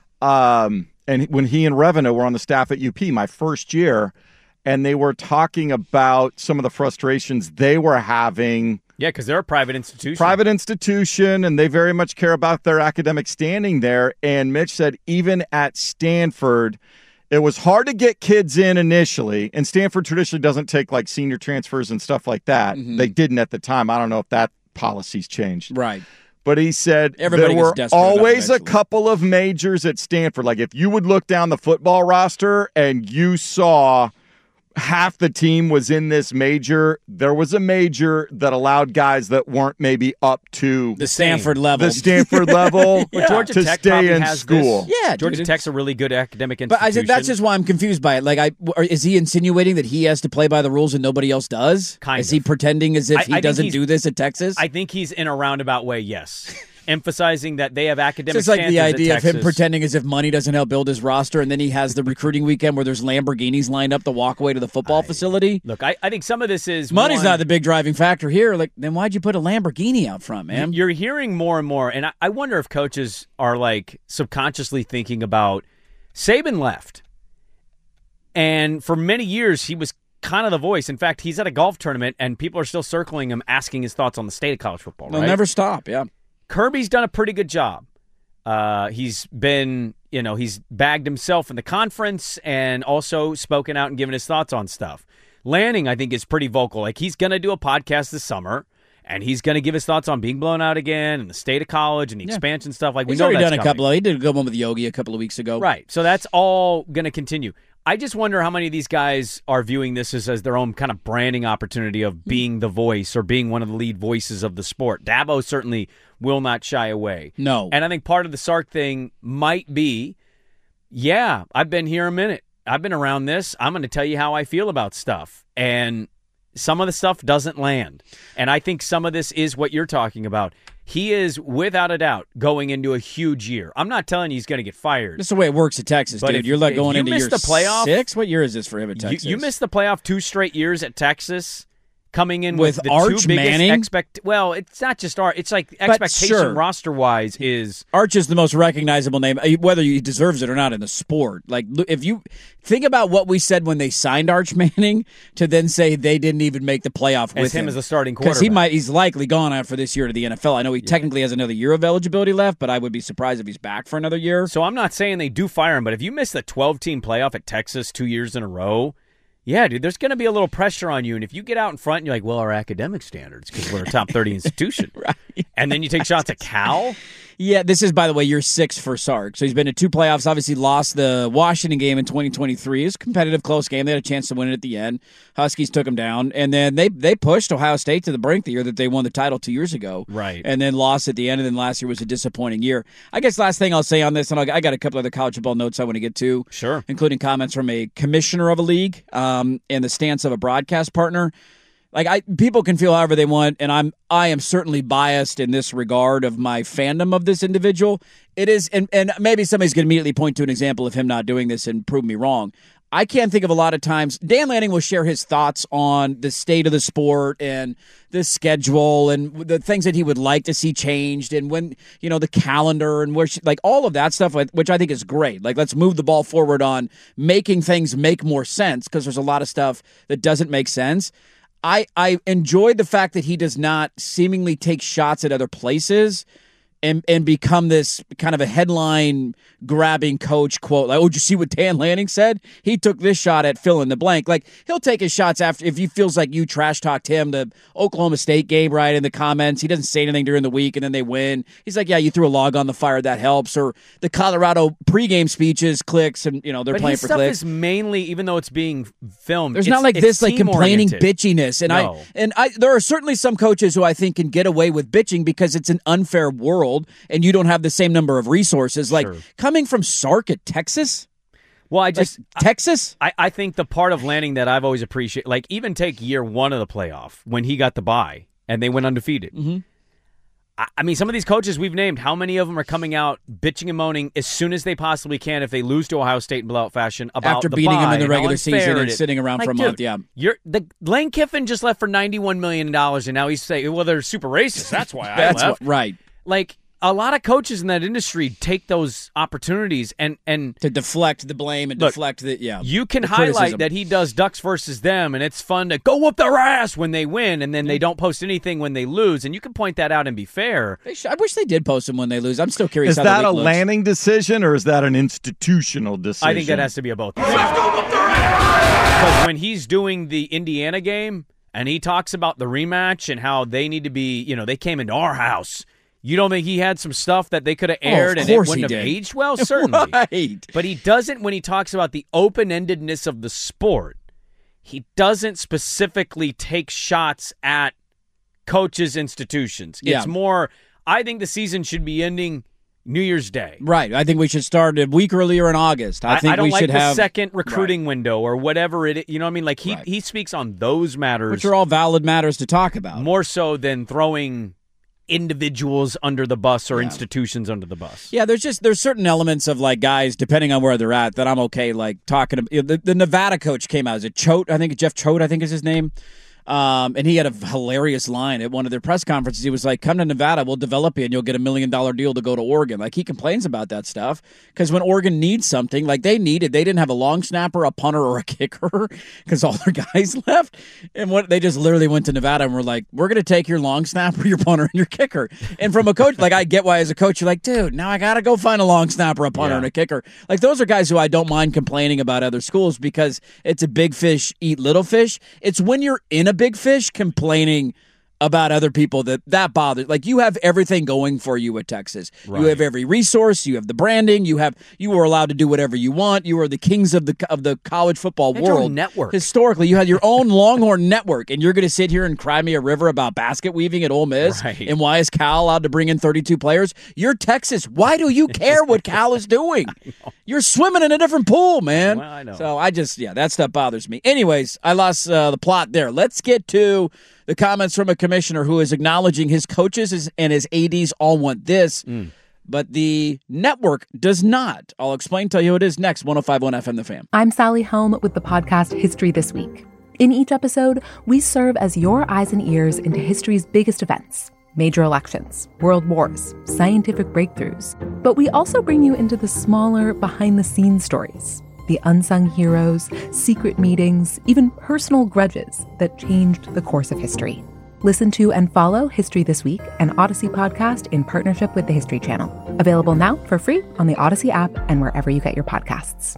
S8: um, and when he and Revena were on the staff at U P my first year, and they were talking about some of the frustrations they were having.
S7: Yeah, because they're a private institution.
S8: Private institution, and they very much care about their academic standing there. And Mitch said even at Stanford, it was hard to get kids in initially, and Stanford traditionally doesn't take like senior transfers and stuff like that.
S6: Mhm.
S8: They didn't at the time. I don't know if that policy's changed.
S6: right.
S8: but he said
S6: Everybody
S8: there
S6: gets
S8: were
S6: desperate enough
S8: always a
S6: eventually.
S8: couple of majors at Stanford. Like if you would look down the football roster and you saw half the team was in this major, there was a major that allowed guys that weren't maybe up to
S6: The Stanford level.
S8: the Stanford level
S7: But Georgia
S8: to
S7: Tech
S8: stay
S7: probably
S8: in
S7: has
S8: school.
S7: this.
S6: Yeah,
S7: Georgia
S6: dude,
S7: Tech's a really good academic
S6: But
S7: institution.
S6: I said that's just why I'm confused by it. Like, I or is he insinuating that he has to play by the rules and nobody else does?
S7: Kind
S6: is
S7: of.
S6: he pretending as if
S7: I-
S6: he
S7: I think
S6: doesn't
S7: he's-
S6: do this at Texas?
S7: I think he's in a roundabout way, yes. Emphasizing that they have academic
S6: It's like the
S7: standards
S6: idea
S7: at
S6: of him
S7: Texas.
S6: pretending as if money doesn't help build his roster, and then he has the recruiting weekend where there's Lamborghinis lined up the walkway to the football facility.
S7: Look, I, I think some of this is
S6: Money's
S7: one-
S6: not the big driving factor here. Like, then why'd you put a Lamborghini out front, man?
S7: You're hearing more and more, and I, I wonder if coaches are like subconsciously thinking about Saban left, and for many years he was kind of the voice. In fact, he's at a golf tournament, and people are still circling him, asking his thoughts on the state of college football.
S6: They'll
S7: right?
S6: never stop. Yeah.
S7: Kirby's done a pretty good job. Uh, he's been, you know, he's bagged himself in the conference and also spoken out and given his thoughts on stuff. Lanning, I think, is pretty vocal. Like, he's going to do a podcast this summer, and he's going to give his thoughts on being blown out again and the state of college and the
S6: Yeah.
S7: expansion stuff. Like, we
S6: He's
S7: know
S6: already
S7: that's
S6: done a
S7: coming.
S6: couple of, he did a good one with Yogi a couple of weeks ago.
S7: Right. So that's all going to continue. I just wonder how many of these guys are viewing this as, as their own kind of branding opportunity of being the voice or being one of the lead voices of the sport. Dabo certainly will not shy away.
S6: No.
S7: And I think part of the Sark thing might be, yeah, I've been here a minute. I've been around this. I'm going to tell you how I feel about stuff. And some of the stuff doesn't land. And I think some of this is what you're talking about. He is, without a doubt, going into a huge year. I'm not telling you he's going to get fired.
S6: That's the way it works at Texas,
S7: But
S6: dude.
S7: if-
S6: You're like
S7: if
S6: going
S7: you
S6: into
S7: miss
S6: year
S7: the playoff-
S6: six. What year is this for him at
S7: You,
S6: Texas?
S7: you missed the playoff two straight years at Texas, coming in
S6: With
S7: with, the
S6: Arch
S7: two biggest
S6: Manning?
S7: expect. Well, it's not just Arch. It's like expectation
S6: sure.
S7: roster wise is
S6: Arch is the most recognizable name, uh, whether he deserves it or not in the sport. Like, look, if you think about what we said when they signed Arch Manning, to then say they didn't even make the playoff
S7: as
S6: with
S7: him
S6: him
S7: as the starting
S6: because
S7: quarterback.
S6: he might, he's likely gone after this year to the N F L. I know he technically has another year of eligibility left, but I would be surprised if he's back for another year.
S7: So I'm not saying they do fire him, but if you miss the twelve-team playoff at Texas two years in a row, yeah, dude, there's going to be a little pressure on you. And if you get out in front and you're like, well, our academic standards, because we're a top thirty institution,
S6: Right.
S7: and then you take shots at Cal,
S6: Yeah, this is, by the way, year six for Sark. So he's been to two playoffs, obviously lost the Washington game in twenty twenty-three. It was a competitive, close game. They had a chance to win it at the end. Huskies took them down. And then they they pushed Ohio State to the brink the year that they won the title two years ago.
S7: Right.
S6: And then lost at the end. And then last year was a disappointing year. I guess last thing I'll say on this, and I'll, I got a couple other college football notes I want to get to.
S7: Sure.
S6: Including comments from a commissioner of a league um, and the stance of a broadcast partner. Like, I, people can feel however they want, and I'm I am certainly biased in this regard of my fandom of this individual. It is, and, and maybe somebody's going to immediately point to an example of him not doing this and prove me wrong. I can't think of a lot of times. Dan Lanning will share his thoughts on the state of the sport and the schedule and the things that he would like to see changed and when, you know, the calendar and where, she, like all of that stuff, which I think is great. Like, let's move the ball forward on making things make more sense because there's a lot of stuff that doesn't make sense. I, I enjoyed the fact that he does not seemingly take shots at other places and and become this kind of a headline grabbing coach quote. Like, oh, did you see what Dan Lanning said? He took this shot at fill in the blank. Like, he'll take his shots after if he feels like you trash talked him. The Oklahoma State game, right, in the comments. He doesn't say anything during the week and then they win. He's like, yeah, you threw a log on the fire. That helps. Or the Colorado pregame speeches, clicks, and, you know, they're
S7: but
S6: playing
S7: his
S6: for
S7: stuff
S6: clicks.
S7: is mainly, even though it's being filmed,
S6: There's
S7: it's,
S6: not like
S7: it's
S6: this, like complaining
S7: team-oriented.
S6: bitchiness, and
S7: No.
S6: I and I. There are certainly some coaches who I think can get away with bitching because it's an unfair world, and you don't have the same number of resources. Like
S7: Sure.
S6: coming from Sark at Texas,
S7: Well, I
S6: like,
S7: just
S6: Texas.
S7: I, I think the part of Lanning that I've always appreciated, like even take year one of the playoff when he got the bye and they went undefeated.
S6: Mm-hmm.
S7: I, I mean, some of these coaches we've named, how many of them are coming out bitching and moaning as soon as they possibly can if they lose to Ohio State in blowout fashion about
S6: After
S7: the
S6: beating them
S7: bye
S6: in the
S7: and how
S6: regular
S7: unfair
S6: season
S7: it
S6: and
S7: is.
S6: sitting around
S7: Like,
S6: for a
S7: dude,
S6: month, yeah.
S7: You're the Lane Kiffin just left for ninety-one million dollars, and now he's saying, well, they're super racist. That's why I
S6: That's
S7: left.
S6: what, right.
S7: Like, a lot of coaches in that industry take those opportunities and and
S6: To deflect the blame and
S7: Look,
S6: deflect the yeah.
S7: you can
S6: the
S7: highlight
S6: criticism.
S7: that he does Ducks versus them, and it's fun to go whoop their ass when they win, and then they don't post anything when they lose, and you can point that out and be fair.
S6: They should, I wish they did post them when they lose. I'm still curious.
S8: Is
S6: how
S8: that
S6: the
S8: a
S6: league looks.
S8: Lanning decision or is that an institutional decision?
S7: I think that has to be a both. Because when he's doing the Indiana game and he talks about the rematch and how they need to be, you know, they came into our house. You don't think he had some stuff that they could have aired
S6: oh,
S7: and it wouldn't have
S6: did.
S7: aged well? Certainly.
S6: Right.
S7: But he doesn't, when he talks about the open-endedness of the sport, he doesn't specifically take shots at coaches' institutions. It's
S6: Yeah.
S7: more, I think the season should be ending New Year's Day.
S6: Right. I think we should start a week earlier in August. I think
S7: I, I don't
S6: we
S7: like
S6: should
S7: the
S6: have
S7: second recruiting
S6: right.
S7: window or whatever it is. You know what I mean? Like he,
S6: Right.
S7: he speaks on those matters.
S6: Which are all valid matters to talk about.
S7: More so than throwing individuals under the bus or
S6: Yeah.
S7: institutions under the bus.
S6: Yeah, there's just there's certain elements of like guys, depending on where they're at, that I'm okay like talking about. The, the Nevada coach came out. Is it Choate? I think Jeff Choate, I think is his name. Um, and he had a hilarious line at one of their press conferences. He was like, come to Nevada, we'll develop you, and you'll get a million dollar deal to go to Oregon. Like, he complains about that stuff because when Oregon needs something, like they needed, they didn't have a long snapper, a punter, or a kicker because all their guys left. And what they just literally went to Nevada and were like, we're going to take your long snapper, your punter, and your kicker. And from a coach, like, I get why as a coach, you're like, dude, now I got to go find a long snapper, a punter,
S7: Yeah.
S6: and a kicker. Like, those are guys who I don't mind complaining about other schools because it's a big fish eat little fish. It's when you're in a big fish complaining about other people that that bothers. Like, you have everything going for you at Texas.
S7: Right.
S6: You have every resource. You have the branding. You have you were allowed to do whatever you want. You are the kings of the of the college football
S7: You had your own
S6: world.
S7: network.
S6: Historically, you had your own Longhorn network, and you're going to sit here and cry me a river about basket weaving at Ole Miss.
S7: Right.
S6: And why is Cal allowed to bring in thirty-two players? You're Texas. Why do you care what Cal is doing? You're swimming in a different pool, man.
S7: Well, I know.
S6: So I just, yeah, that stuff bothers me. Anyways, I lost uh, the plot there. Let's get to the comments from a commissioner who is acknowledging his coaches and his A Ds all want this,
S7: Mm.
S6: but the network does not. I'll explain, tell you who it is next. one oh five point one F M, The Fan.
S10: I'm Sally Helm with the podcast History This Week. In each episode, we serve as your eyes and ears into history's biggest events. Major elections, world wars, scientific breakthroughs. But we also bring you into the smaller, behind-the-scenes stories. The unsung heroes, secret meetings, even personal grudges that changed the course of history. Listen to and follow History This Week, an Odyssey podcast in partnership with the History Channel. Available now for free on the Odyssey app and wherever you get your podcasts.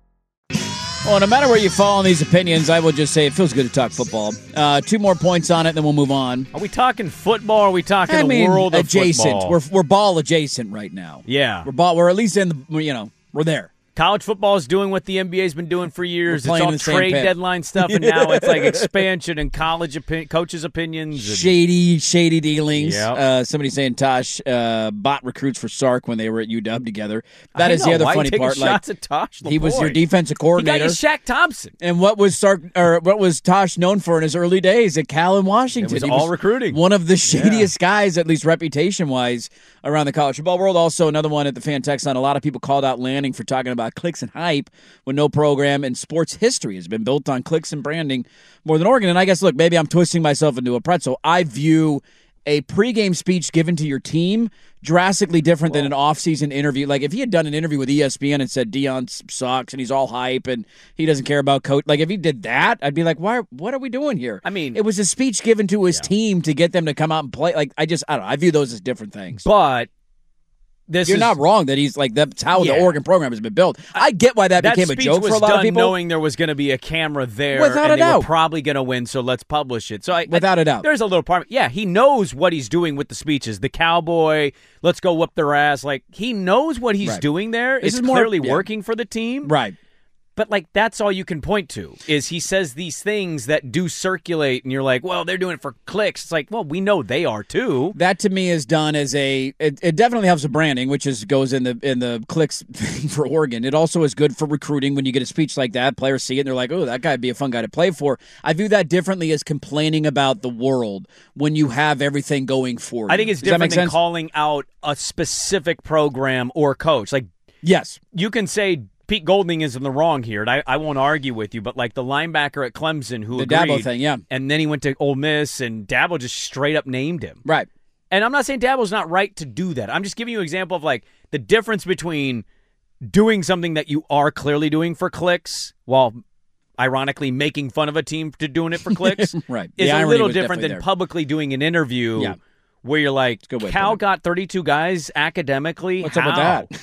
S6: Well, no matter where you fall on these opinions, I will just say it feels good to talk football. Uh, two more points on it, then we'll move on.
S7: Are we talking football or are we talking
S6: I
S7: the
S6: mean,
S7: world of
S6: adjacent.
S7: football?
S6: We're we're ball adjacent right now.
S7: Yeah.
S6: We're ball. We're at least in the. You know, we're there.
S7: College football is doing what the N B A's been doing for years.
S6: We're
S7: It's
S6: playing
S7: all
S6: in the same
S7: trade
S6: pit.
S7: deadline stuff, and now it's like expansion and college opi- coaches' opinions. And,
S6: Shady, shady dealings.
S7: Yep.
S6: Uh, somebody saying Tosh uh, bought recruits for Sark when they were at U W together. That
S7: I
S6: is
S7: know,
S6: the other
S7: why
S6: funny
S7: you taking
S6: part.
S7: shots
S6: Like,
S7: at Tosh
S6: he was your
S7: Lavoie?
S6: defensive
S7: He
S6: coordinator.
S7: got you Shaq Thompson.
S6: And what was Sark or what was Tosh known for in his early days at Cal and Washington?
S7: It was
S6: He
S7: all recruiting.
S6: One of the shadiest guys, at least reputation wise, around the college football world. Also, another one at the Fan Text Line. A lot of people called out Lanning for talking about clicks and hype when no program in sports history has been built on clicks and branding more than Oregon. And I guess, look, maybe I'm twisting myself into a pretzel. I view a pregame speech given to your team drastically different than an off-season interview. Like, if he had done an interview with E S P N and said Deion sucks and he's all hype and he doesn't care about coach, like, if he did that, I'd be like, why? What are we doing here?
S7: I mean,
S6: it was a speech given to his team to get them to come out and play. Like, I just, I don't know. I view those as different things.
S7: But this
S6: You're
S7: is,
S6: not wrong that he's like, that's how
S7: Yeah.
S6: the Oregon program has been built. I get why that,
S7: that
S6: became a
S7: speech
S6: joke
S7: was
S6: for a lot
S7: done
S6: of people.
S7: knowing there was going to be a camera there
S6: Without
S7: and
S6: a
S7: they were
S6: doubt.
S7: probably going to win, so let's publish it. So I,
S6: Without
S7: I,
S6: a doubt.
S7: There's a little part. Yeah, he knows what he's doing with the speeches. The cowboy, let's go whoop their ass. Like, he knows what he's
S6: Right.
S7: doing there.
S6: This
S7: It's
S6: is more-
S7: clearly
S6: yeah.
S7: working for the team.
S6: Right.
S7: But, like, that's all you can point to is he says these things that do circulate, and you're like, well, they're doing it for clicks. It's like, well, we know they are, too.
S6: That to me is done as a. It, it definitely helps with branding, which is goes in the in the clicks thing for Oregon. It also is good for recruiting when you get a speech like that. Players see it and they're like, "Oh, that guy'd be a fun guy to play for." I view that differently as complaining about the world when you have everything going for you.
S7: I think it's
S6: Does that make
S7: different than
S6: sense?
S7: calling out a specific program or coach. Like,
S6: yes,
S7: you can say Pete Golding is in the wrong here, and I, I won't argue with you, but like the linebacker at Clemson who
S6: the
S7: agreed,
S6: Dabo thing, yeah,
S7: and then he went to Ole Miss, and Dabo just straight up named him.
S6: right.
S7: And I'm not saying Dabo's not right to do that. I'm just giving you an example of like the difference between doing something that you are clearly doing for clicks while ironically making fun of a team to doing it for clicks
S6: Right.
S7: is
S6: The
S7: a
S6: irony
S7: little
S6: was
S7: different
S6: definitely
S7: than
S6: there.
S7: publicly doing an interview
S6: Yeah.
S7: where you're like,
S6: good way of
S7: Cal
S6: putting it.
S7: got thirty-two guys academically.
S6: What's
S7: How?
S6: up with that?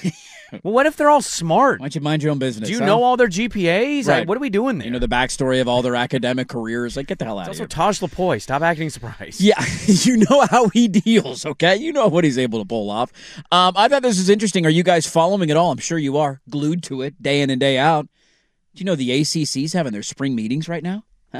S7: Well, what if they're all smart?
S6: Why don't you mind your own business?
S7: Do you
S6: huh?
S7: know all their G P As?
S6: Right.
S7: Like, what are we doing there?
S6: You know the backstory of all their academic careers. Like, get the hell out
S7: It's
S6: of
S7: also
S6: here.
S7: Taj LaPoy. Stop acting surprised.
S6: Yeah, you know how he deals, okay? You know what he's able to pull off. Um, I thought this was interesting. Are you guys following it all? I'm sure you are. Glued to it day in and day out. Do you know the A C C's having their spring meetings right now? Huh?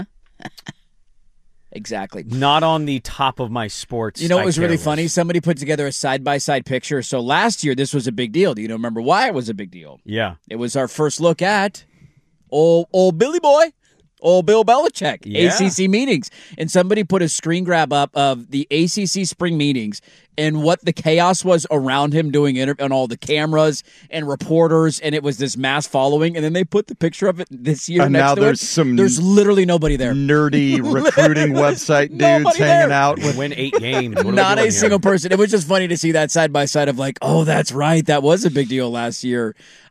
S6: Exactly.
S7: Not on the top of my sports.
S6: You know what
S7: I
S6: was really
S7: care
S6: funny?
S7: list.
S6: Somebody put together a side-by-side picture. So last year, this was a big deal. Do you know, remember why it was a big deal?
S7: Yeah.
S6: It was our first look at old, old Billy Boy, old Bill Belichick,
S7: Yeah.
S6: A C C meetings. And somebody put a screen grab up of the A C C spring meetings and what the chaos was around him doing inter- on all the cameras and reporters, and it was this mass following. And then they put the picture of it this year
S8: And
S6: next
S8: now
S6: to
S8: there's
S6: it.
S8: some
S6: There's literally nobody there.
S8: nerdy recruiting website dudes
S6: Nobody
S8: hanging
S6: there.
S8: out with
S7: Win eight games. What are we
S6: Not
S7: doing
S6: a
S7: here?
S6: single person. It was just funny to see that side by side of like, oh, that's right. That was a big deal last year.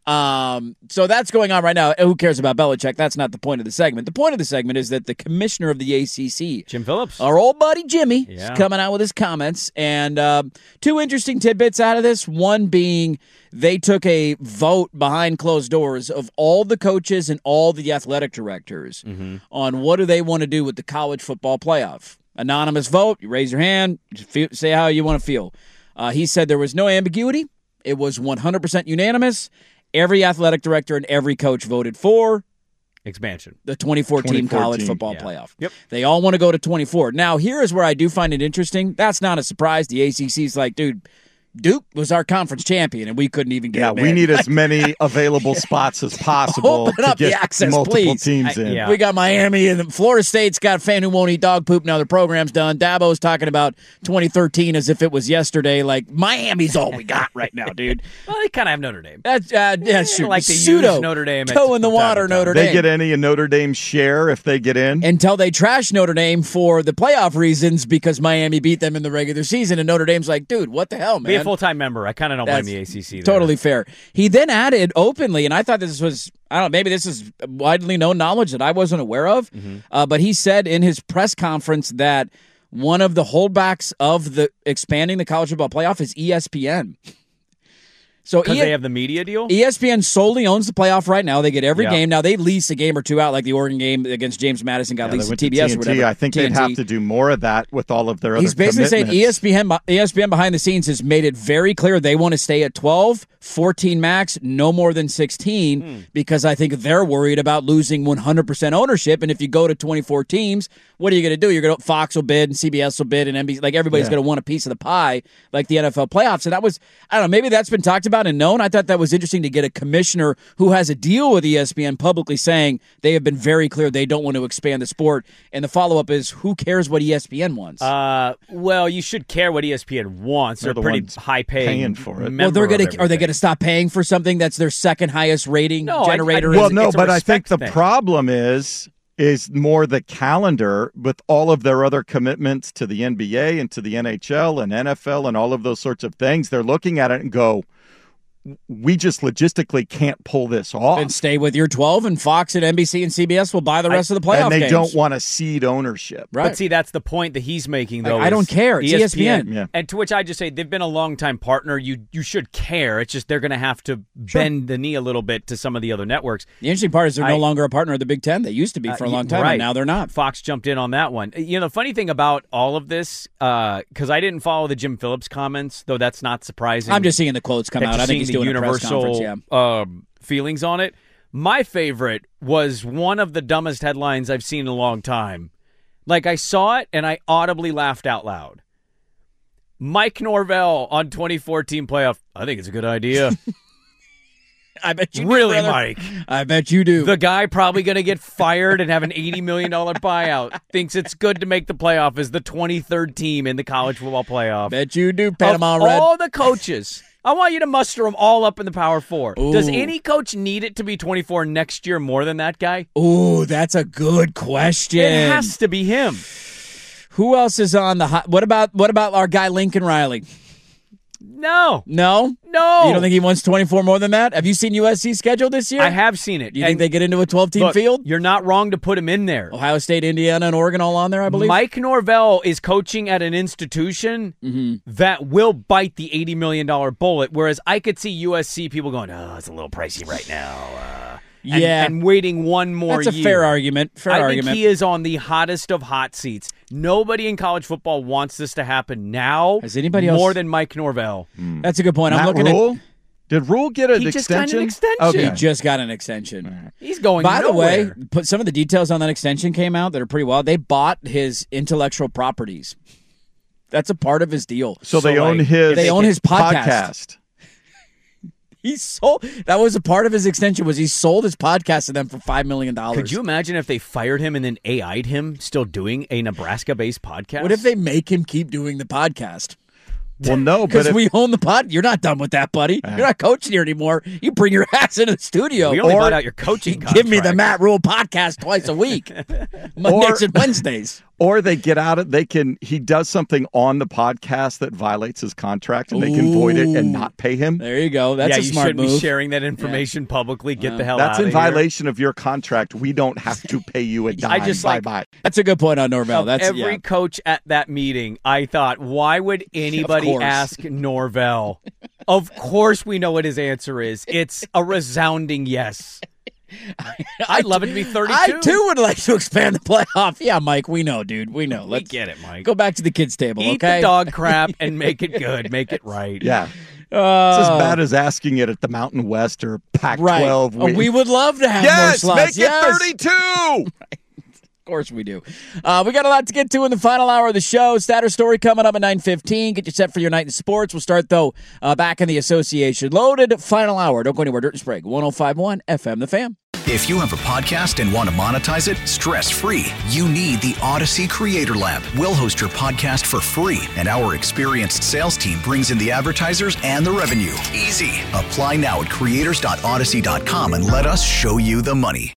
S6: Um, so that's going on right now. Who cares about Belichick? That's not the point of the segment. The point of the segment is that the commissioner of the A C C,
S7: Jim Phillips,
S6: our old buddy Jimmy,
S7: Yeah.
S6: is coming out with his comments. And uh, two interesting tidbits out of this. One being they took a vote behind closed doors of all the coaches and all the athletic directors
S7: Mm-hmm.
S6: on what do they want to do with the college football playoff. Anonymous vote. You raise your hand. Just feel, say how you want to feel. Uh, he said there was no ambiguity. It was one hundred percent unanimous. Every athletic director and every coach voted for
S7: expansion.
S6: the twenty-four team
S8: twenty
S6: college
S8: fourteen,
S6: football
S7: yeah.
S6: playoff.
S7: Yep.
S6: They all want to go to twenty-four. Now, here is where I do find it interesting. That's not a surprise. The A C C's like, dude, Duke was our conference champion, and we couldn't even get
S8: Yeah,
S6: him
S8: we
S6: in.
S8: need as many available spots as possible
S6: Open
S8: to
S6: up the
S8: get
S6: access,
S8: multiple
S6: please.
S8: teams
S7: I-
S8: in.
S7: yeah.
S6: We got Miami, and Florida State's got a fan who won't eat dog poop. Now their program's done. Dabo's talking about twenty thirteen as if it was yesterday. Like, Miami's all we got right now, dude.
S7: Well, they kind of have Notre Dame.
S6: That's uh, that's true.
S7: like to use
S6: Pseudo
S7: Notre Dame at
S6: toe in the
S7: from time
S6: water,
S7: to time.
S6: Notre
S8: They
S6: Dame.
S8: get any of Notre Dame's share if they get in?
S6: Until they trash Notre Dame for the playoff reasons because Miami beat them in the regular season, and Notre Dame's like, dude, what the hell, man?
S7: Be a full-time member. I kind of don't blame
S6: That's
S7: the A C C there.
S6: Totally fair. He then added openly, and I thought this was, I don't know, maybe this is widely known knowledge that I wasn't aware of,
S7: Mm-hmm.
S6: uh, but he said in his press conference that one of the holdbacks of the expanding the college football playoff is E S P N. So
S7: Because
S6: E-
S7: they have the media deal?
S6: E S P N solely owns the playoff right now. They get every
S7: Yeah.
S6: game. Now, they lease a game or two out, like the Oregon game against James Madison got
S8: Yeah, they
S6: leased to
S8: went
S6: T B S
S8: to
S6: or
S8: T N T.
S6: whatever.
S8: I think
S6: T N T.
S8: they'd have to do more of that with all of their other
S6: He's basically saying E S
S8: commitments.
S6: P N, E S P N behind the scenes has made it very clear they want to stay at twelve, fourteen max, no more than sixteen,
S8: Hmm.
S6: because I think they're worried about losing one hundred percent ownership. And if you go to twenty-four teams, what are you going to do? You're going to Fox will bid and C B S will bid and N B C. Like everybody's
S8: Yeah.
S6: going to want a piece of the pie, like the N F L playoffs. And that was, I don't know, maybe that's been talked about and known. I thought that was interesting to get a commissioner who has a deal with E S P N publicly saying they have been very clear they don't want to expand the sport. And the follow up is, who cares what E S P N wants?
S7: Uh, well, you should care what E S P N wants.
S8: They're
S7: They're,
S8: the
S7: pretty
S8: ones
S7: high paying
S8: paying for it.
S6: Well, they're
S7: going
S6: gonna are they gonna stop paying for something that's their second highest rating
S7: No, I- I-
S6: generator?
S7: Well,
S8: Well,
S6: is-
S8: no,
S7: it's a
S8: but I think
S7: respect
S8: the
S7: thing.
S8: problem is is more the calendar with all of their other commitments to the N B A and to the N H L and N F L and all of those sorts of things. They're looking at it and go, we just logistically can't pull this off.
S6: and stay with your twelve, and Fox and N B C and C B S will buy the rest of the playoff
S8: and they
S6: games.
S8: don't want to cede ownership.
S6: Right.
S7: But see, that's the point that he's making, though.
S6: I- I
S7: is
S6: don't care. It's E S P N.
S8: Yeah.
S7: And to which I just say, they've been a long-time partner. You you should care. It's just they're going to have to bend the knee a little bit to some of the other networks.
S6: The interesting part is they're no
S7: I-
S6: longer a partner of the Big Ten. They used to be for a
S7: Uh,
S6: long time,
S7: right.
S6: and now they're not.
S7: Fox jumped in on that one. You know, the funny thing about all of this, because I didn't follow the Jim Phillips comments, though that's not surprising.
S6: I'm just seeing the quotes come
S7: that
S6: out.
S7: you're
S6: I think he's
S7: seeing
S6: doing
S7: the
S6: a press conference.
S7: universal
S6: Yeah.
S7: um, feelings on it. My favorite was one of the dumbest headlines I've seen in a long time. Like, I saw it and I audibly laughed out loud. Mike Norvell on twenty fourteen playoff. I think it's a good idea.
S6: I bet you do,
S7: Really,
S6: brother.
S7: Mike?
S6: I bet you do.
S7: The guy probably going to get fired and have an eighty million dollars buyout. Thinks it's good to make the playoff as the twenty-third team in the college football playoff.
S6: bet you do, Panama
S7: of
S6: Red.
S7: all the coaches, I want you to muster them all up in the Power Four. Does
S6: Ooh.
S7: any coach need it to be twenty-four next year more than that guy?
S6: Ooh, that's a good question.
S7: It has to be him.
S6: Who else is on the hot? What about what about our guy Lincoln Riley?
S7: No.
S6: No?
S7: No.
S6: You don't think he wants twenty-four more than that? Have you seen U S C's schedule this year?
S7: I have seen it.
S6: Do you think they get into a twelve-team
S7: look,
S6: field?
S7: You're not wrong to put him in there.
S6: Ohio State, Indiana, and Oregon all on there, I believe?
S7: Mike Norvell is coaching at an institution
S6: mm-hmm.
S7: that will bite the eighty million dollars bullet, whereas I could see U S C people going, oh, it's a little pricey right now. Uh, and,
S6: yeah.
S7: And waiting one more
S6: That's a
S7: year.
S6: fair argument. Fair
S7: I
S6: argument.
S7: think he is on the hottest of hot seats. Nobody in college football wants this to happen now.
S6: Has anybody else?
S7: More than Mike Norvell.
S8: Mm.
S6: That's a good point.
S8: Matt
S6: I'm looking
S8: Rule?
S6: at.
S8: Did Rule get an
S7: he
S8: extension?
S7: Just got an extension.
S8: Okay.
S6: He just got an extension.
S7: He's going
S6: By
S7: nowhere.
S6: the way, put some of the details on that extension came out that are pretty wild. They bought his intellectual properties. That's a part of his deal.
S8: So,
S7: So,
S8: they own
S7: like,
S8: his
S6: they own his podcast.
S8: podcast.
S6: He sold. That was a part of his extension. Was he sold his podcast to them for five million dollars?
S7: Could you imagine if they fired him and then A I'd him still doing a Nebraska-based podcast?
S6: What if they make him keep doing the podcast?
S8: Well, no, but
S6: Because
S8: if,
S6: we own the pod. You're not done with that, buddy. You're not coaching here anymore. You bring your ass into the studio.
S7: We only
S6: or
S7: bought out your coaching
S6: give me the
S7: contract.
S6: Matt Rule podcast twice a week, Mondays
S8: Or-
S6: and Wednesdays.
S8: or they get out of they can he does something on the podcast that violates his contract and they can void it and not pay him.
S6: There you go. That's
S7: yeah,
S6: a
S7: you
S6: smart
S7: shouldn't
S6: move.
S7: be sharing that information publicly. Get the hell
S8: That's
S7: out
S8: in
S7: of here.
S8: violation of your contract. We don't have to pay you a dime.
S7: I just
S8: bye
S7: like-
S8: bye.
S6: That's a good point on Norvell.
S7: Of
S6: That's
S7: every
S6: yeah.
S7: coach at that meeting, I thought, why would anybody
S6: course.
S7: ask Norvell? Of course we know what his answer is. It's a resounding yes. I'd love it to be thirty-two.
S6: I too would like to expand the playoff. Yeah, Mike, we know, dude. We know.
S7: We
S6: Let's
S7: get it, Mike.
S6: go back to the kids' table,
S7: Eat
S6: okay?
S7: the dog crap and make it good. Make it right.
S8: Yeah.
S6: Uh,
S8: It's as bad as asking it at the Mountain West or Pac twelve.
S6: Right. Oh, we would love to have
S8: yes,
S6: more slots.
S8: make it
S6: yes,
S8: thirty-two.
S6: Of course we do. Uh, we got a lot to get to in the final hour of the show. Status story coming up at nine fifteen. Get you set for your night in sports. We'll start, though, uh, back in the association. Loaded final hour. Don't go anywhere. Dirt and Sprague, one oh five point one F M, The Fan.
S11: If you have a podcast and want to monetize it stress-free, you need the Odyssey Creator Lab. We'll host your podcast for free, and our experienced sales team brings in the advertisers and the revenue. Easy. Apply now at creators dot odyssey dot com and let us show you the money.